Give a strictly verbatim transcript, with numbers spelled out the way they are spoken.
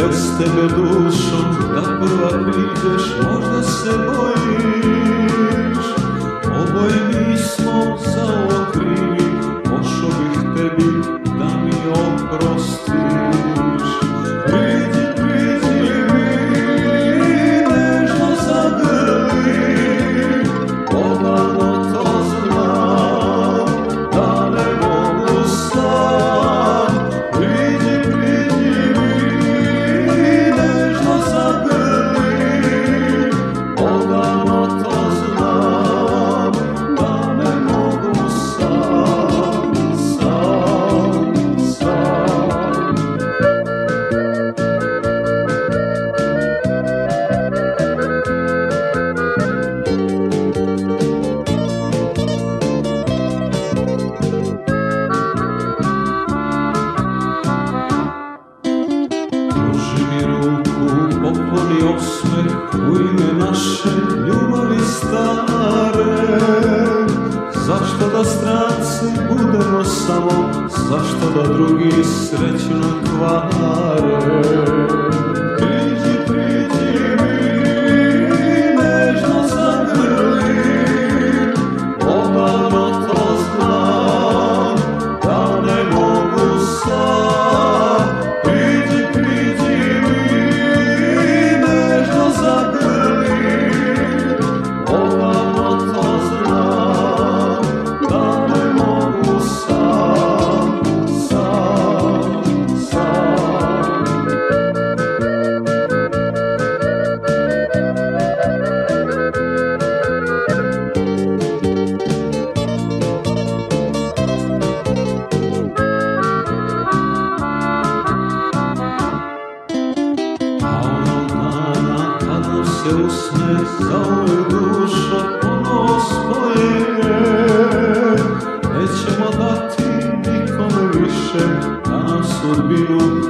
bez tebe dušom, da prva priđeš, možda se bojiš. Oboje nismo za ovo krivi, pošao bih tebi da mi oprostiš. Priđi, priđi mi, nežno zagrli, odavno to znam, da ne mogu sam. Priđi, priđi mi, nežno zagrli, odavno to znam, da ne mogu sam, sam, sam. Pruži mi ruku, pokloni osmeh u ime naše ljubavi stare. Zašto da stranci budemo samo, zašto da drugi sreću nam kvare? Priđi, priđi mi, nežno zagrli, odavno to znam, da ne mogu sam. Priđi, priđi mi, nežno zagrli, odavno to znam, da ne mogu sam, sam, sam. A onog dana kad nam se usne, zauvek duša ponovo spoje. Nećemo dati nikome više da nam sudbinu